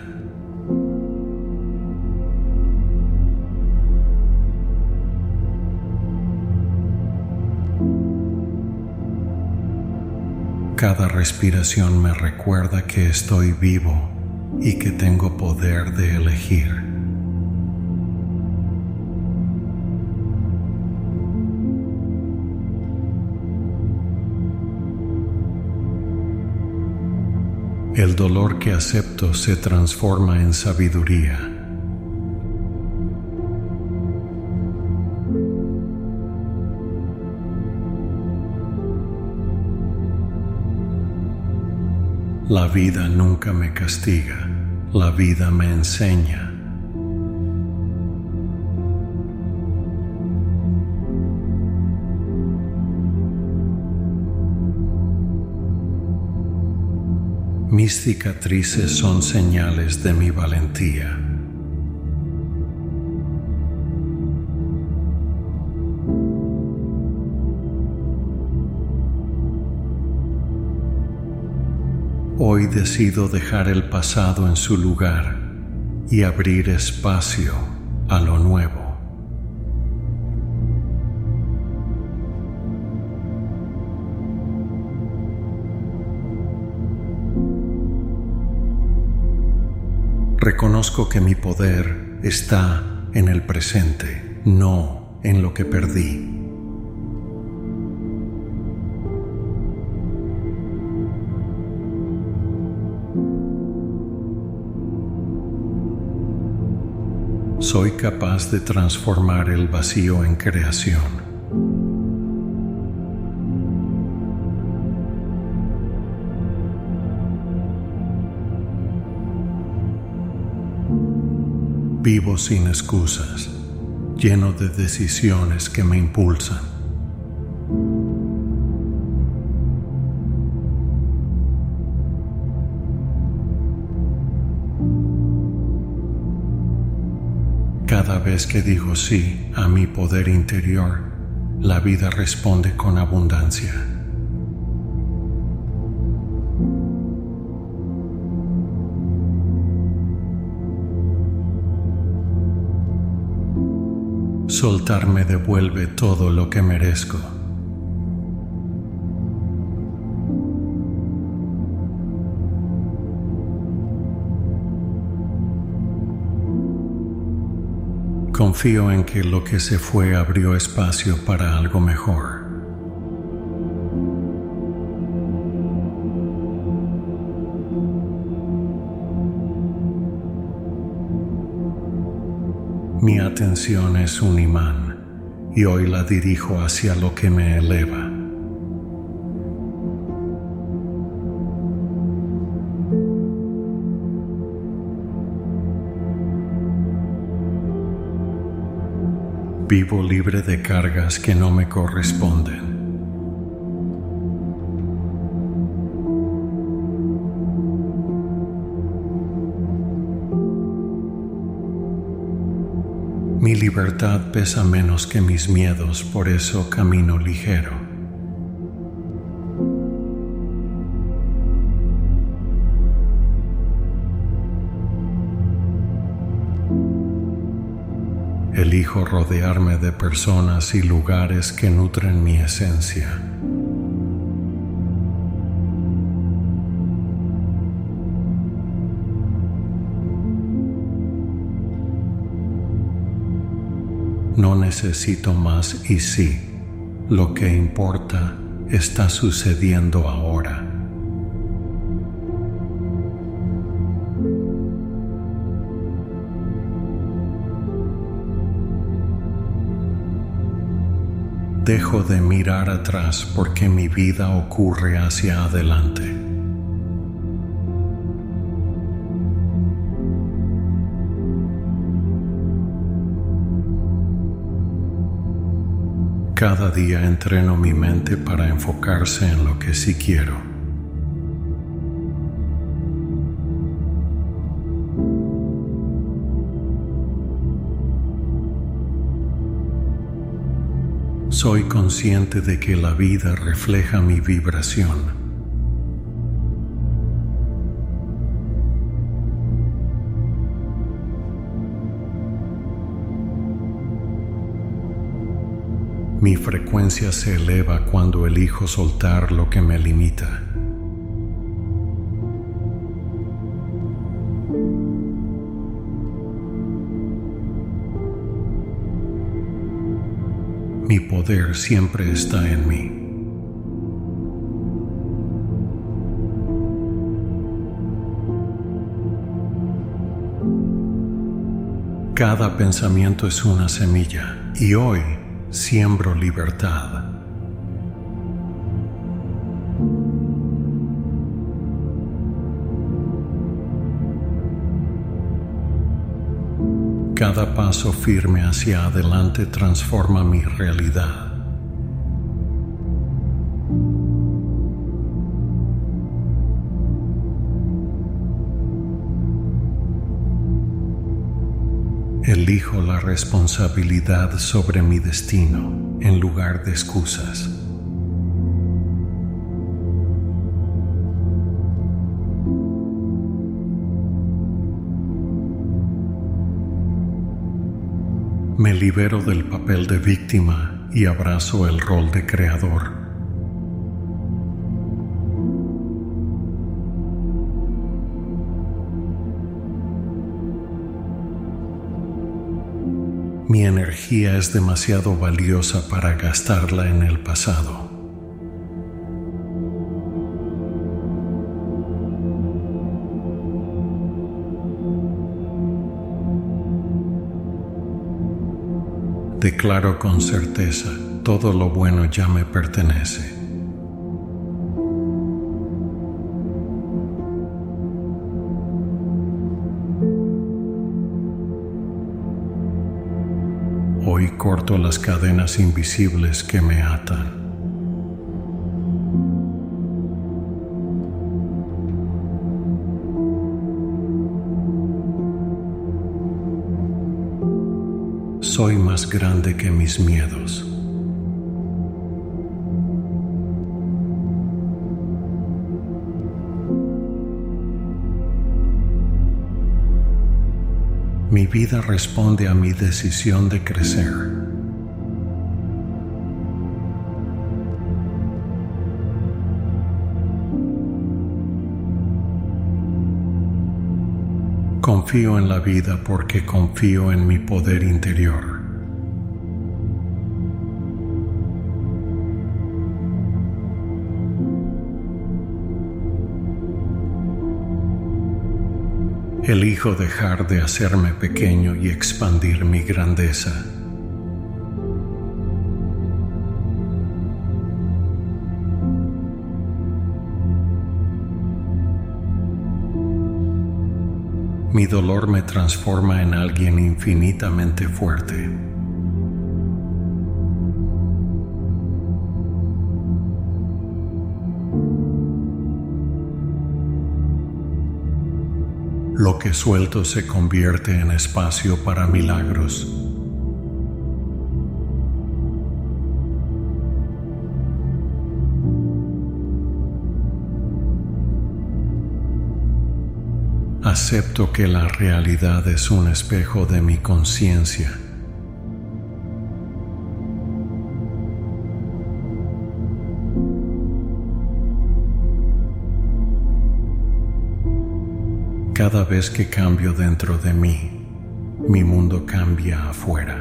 Cada respiración me recuerda que estoy vivo y que tengo poder de elegir. El dolor que acepto se transforma en sabiduría. La vida nunca me castiga, la vida me enseña. Mis cicatrices son señales de mi valentía. Hoy decido dejar el pasado en su lugar y abrir espacio a lo nuevo. Reconozco que mi poder está en el presente, no en lo que perdí. Soy capaz de transformar el vacío en creación. Vivo sin excusas, lleno de decisiones que me impulsan. Cada vez que digo sí a mi poder interior, la vida responde con abundancia. Soltar me devuelve todo lo que merezco. Confío en que lo que se fue abrió espacio para algo mejor. Mi atención es un imán y hoy la dirijo hacia lo que me eleva. Vivo libre de cargas que no me corresponden. Mi libertad pesa menos que mis miedos, por eso camino ligero. Elijo rodearme de personas y lugares que nutren mi esencia. No necesito más y sí, lo que importa está sucediendo ahora. Dejo de mirar atrás porque mi vida ocurre hacia adelante. Cada día entreno mi mente para enfocarse en lo que sí quiero. Soy consciente de que la vida refleja mi vibración. Mi frecuencia se eleva cuando elijo soltar lo que me limita. Mi poder siempre está en mí. Cada pensamiento es una semilla y hoy siembro libertad. Cada paso firme hacia adelante transforma mi realidad. Elijo la responsabilidad sobre mi destino en lugar de excusas. Me libero del papel de víctima y abrazo el rol de creador. Mi energía es demasiado valiosa para gastarla en el pasado. Declaro con certeza, todo lo bueno ya me pertenece. Hoy corto las cadenas invisibles que me atan. Soy más grande que mis miedos. Mi vida responde a mi decisión de crecer. Confío en la vida porque confío en mi poder interior. Elijo dejar de hacerme pequeño y expandir mi grandeza. Mi dolor me transforma en alguien infinitamente fuerte. Lo que suelto se convierte en espacio para milagros. Acepto que la realidad es un espejo de mi conciencia. Cada vez que cambio dentro de mí, mi mundo cambia afuera.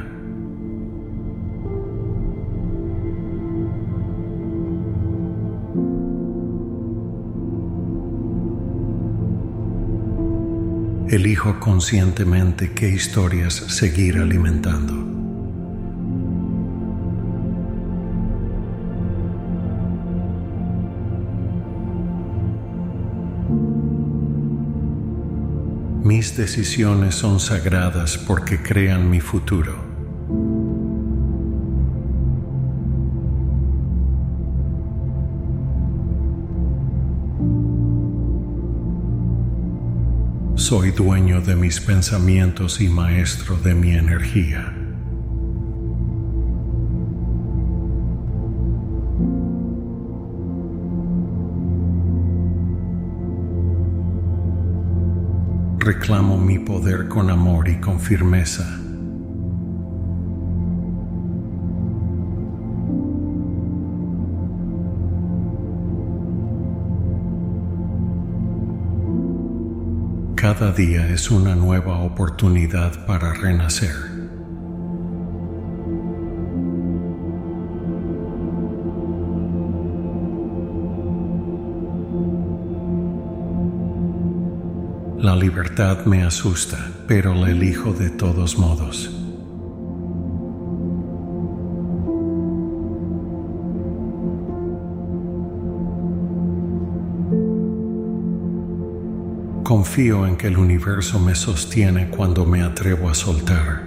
Elijo conscientemente qué historias seguir alimentando. Mis decisiones son sagradas porque crean mi futuro. Soy dueño de mis pensamientos y maestro de mi energía. Reclamo mi poder con amor y con firmeza. Cada día es una nueva oportunidad para renacer. La libertad me asusta, pero la elijo de todos modos. Confío en que el universo me sostiene cuando me atrevo a soltar.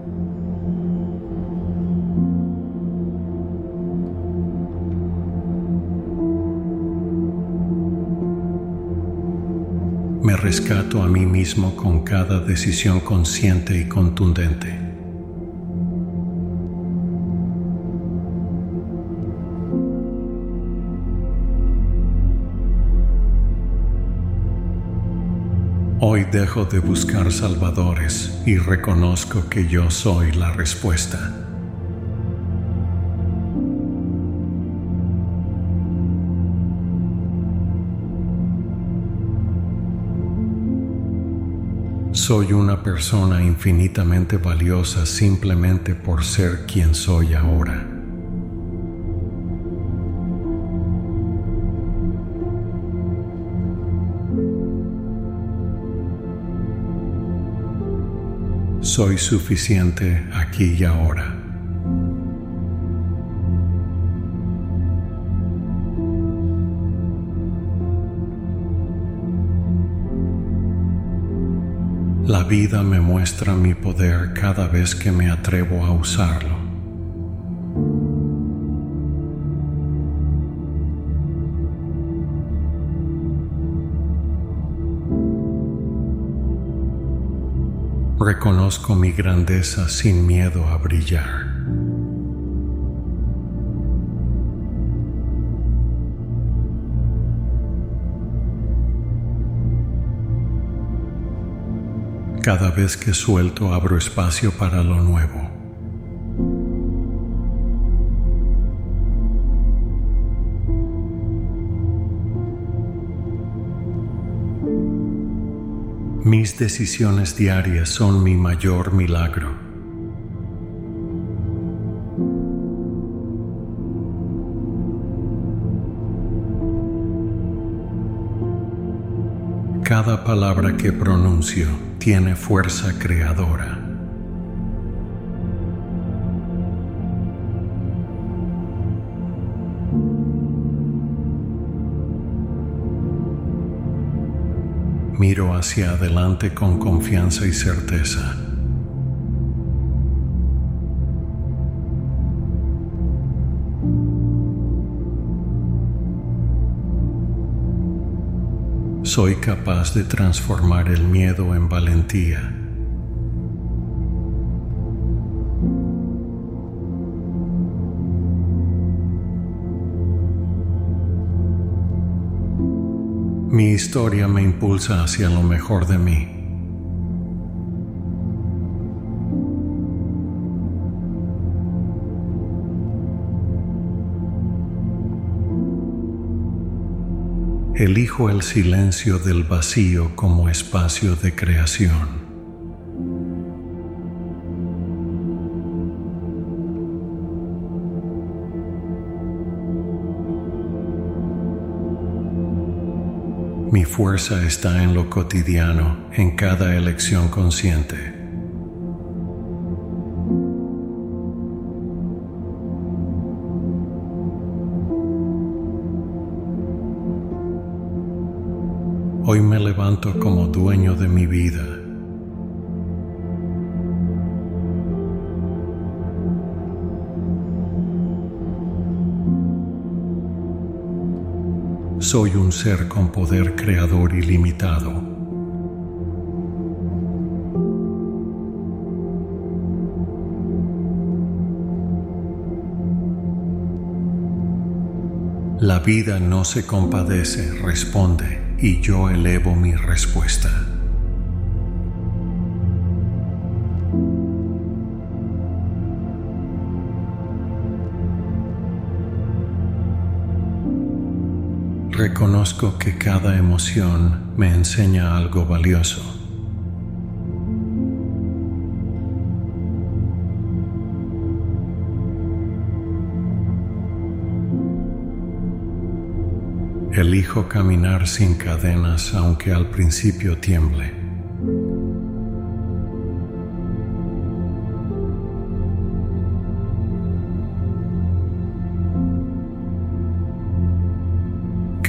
Me rescato a mí mismo con cada decisión consciente y contundente. Hoy dejo de buscar salvadores y reconozco que yo soy la respuesta. Soy una persona infinitamente valiosa simplemente por ser quien soy ahora. Soy suficiente aquí y ahora. La vida me muestra mi poder cada vez que me atrevo a usarlo. Reconozco mi grandeza sin miedo a brillar. Cada vez que suelto, abro espacio para lo nuevo. Mis decisiones diarias son mi mayor milagro. Cada palabra que pronuncio tiene fuerza creadora. Miro hacia adelante con confianza y certeza. Soy capaz de transformar el miedo en valentía. Mi historia me impulsa hacia lo mejor de mí. Elijo el silencio del vacío como espacio de creación. Mi fuerza está en lo cotidiano, en cada elección consciente. Hoy me levanto como dueño de mi vida. Soy un ser con poder creador ilimitado. La vida no se compadece, responde, y yo elevo mi respuesta. Reconozco que cada emoción me enseña algo valioso. Elijo caminar sin cadenas aunque al principio tiemble.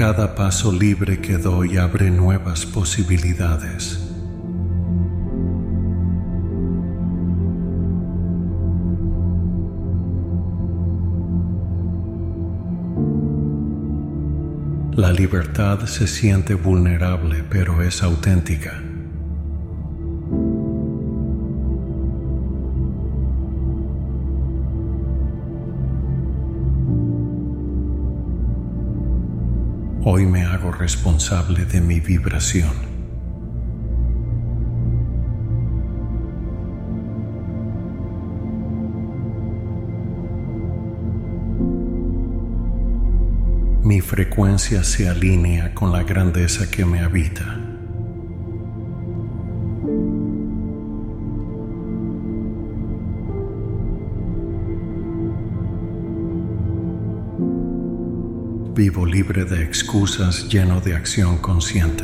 Cada paso libre que doy abre nuevas posibilidades. La libertad se siente vulnerable, pero es auténtica. Hoy me hago responsable de mi vibración. Mi frecuencia se alinea con la grandeza que me habita. Vivo libre de excusas, lleno de acción consciente.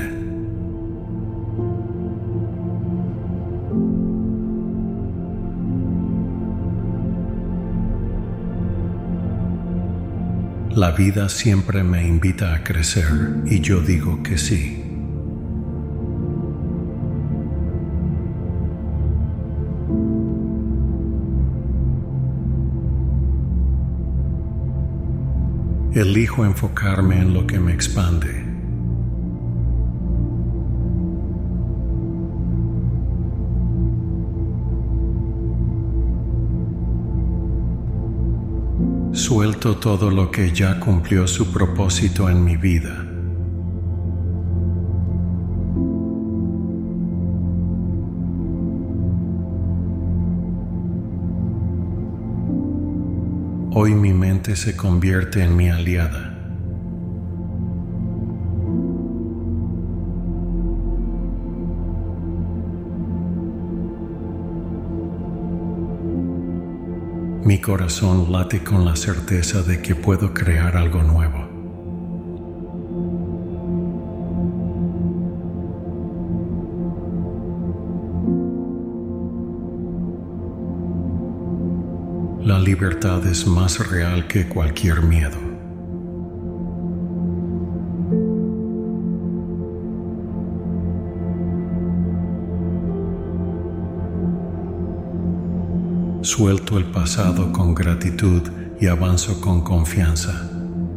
La vida siempre me invita a crecer y yo digo que sí. Elijo enfocarme en lo que me expande. Suelto todo lo que ya cumplió su propósito en mi vida. Hoy mi mente se convierte en mi aliada. Mi corazón late con la certeza de que puedo crear algo nuevo. La libertad es más real que cualquier miedo. Suelto el pasado con gratitud y avanzo con confianza.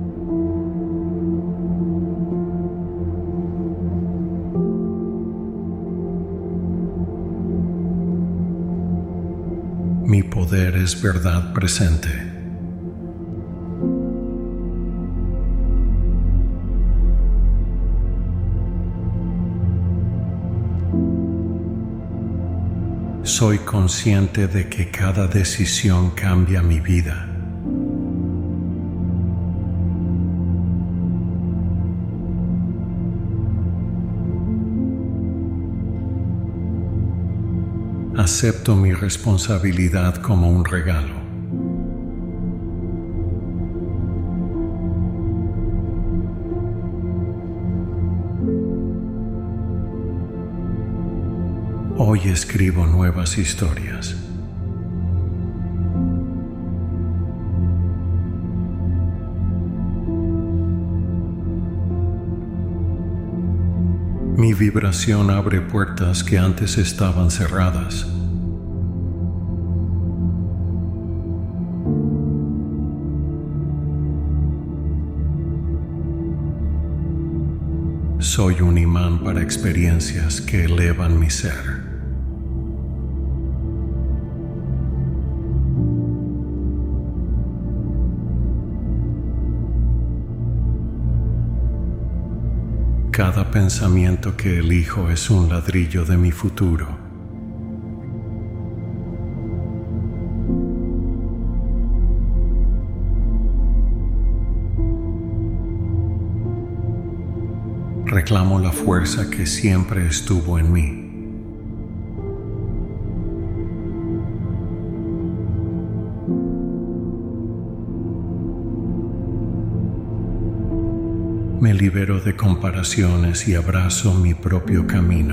Mi poder es verdad presente. Soy consciente de que cada decisión cambia mi vida. Acepto mi responsabilidad como un regalo. Hoy escribo nuevas historias. Mi vibración abre puertas que antes estaban cerradas. Soy un imán para experiencias que elevan mi ser. Cada pensamiento que elijo es un ladrillo de mi futuro. Reclamo la fuerza que siempre estuvo en mí. Me libero de comparaciones y abrazo mi propio camino.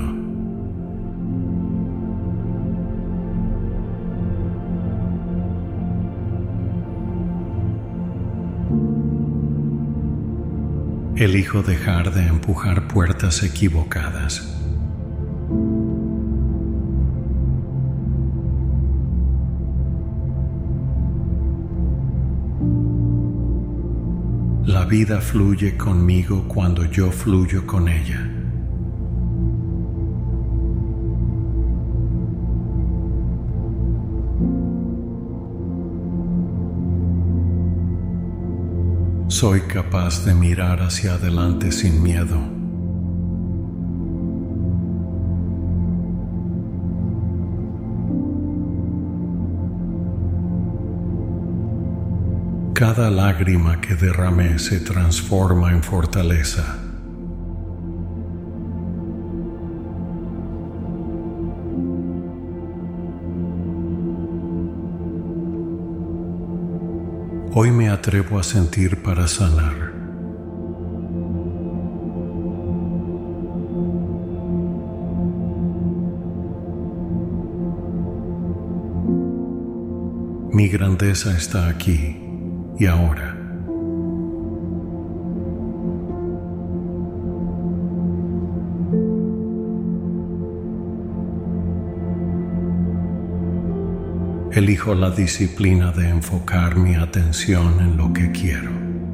Elijo dejar de empujar puertas equivocadas. La vida fluye conmigo cuando yo fluyo con ella. Soy capaz de mirar hacia adelante sin miedo. Cada lágrima que derramé se transforma en fortaleza. Hoy me atrevo a sentir para sanar. Mi grandeza está aquí y ahora. Elijo la disciplina de enfocar mi atención en lo que quiero.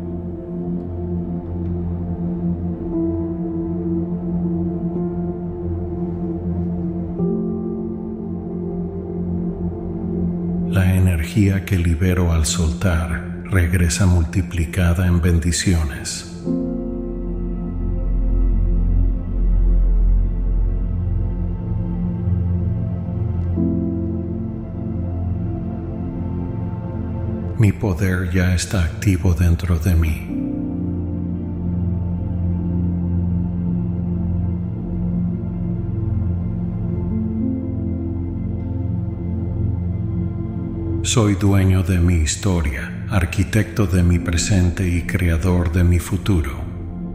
La energía que libero al soltar regresa multiplicada en bendiciones. Mi poder ya está activo dentro de mí. Soy dueño de mi historia, arquitecto de mi presente y creador de mi futuro.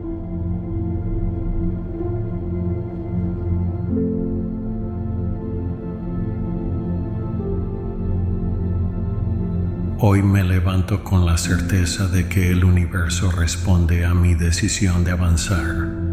Hoy me levanto con la certeza de que el universo responde a mi decisión de avanzar.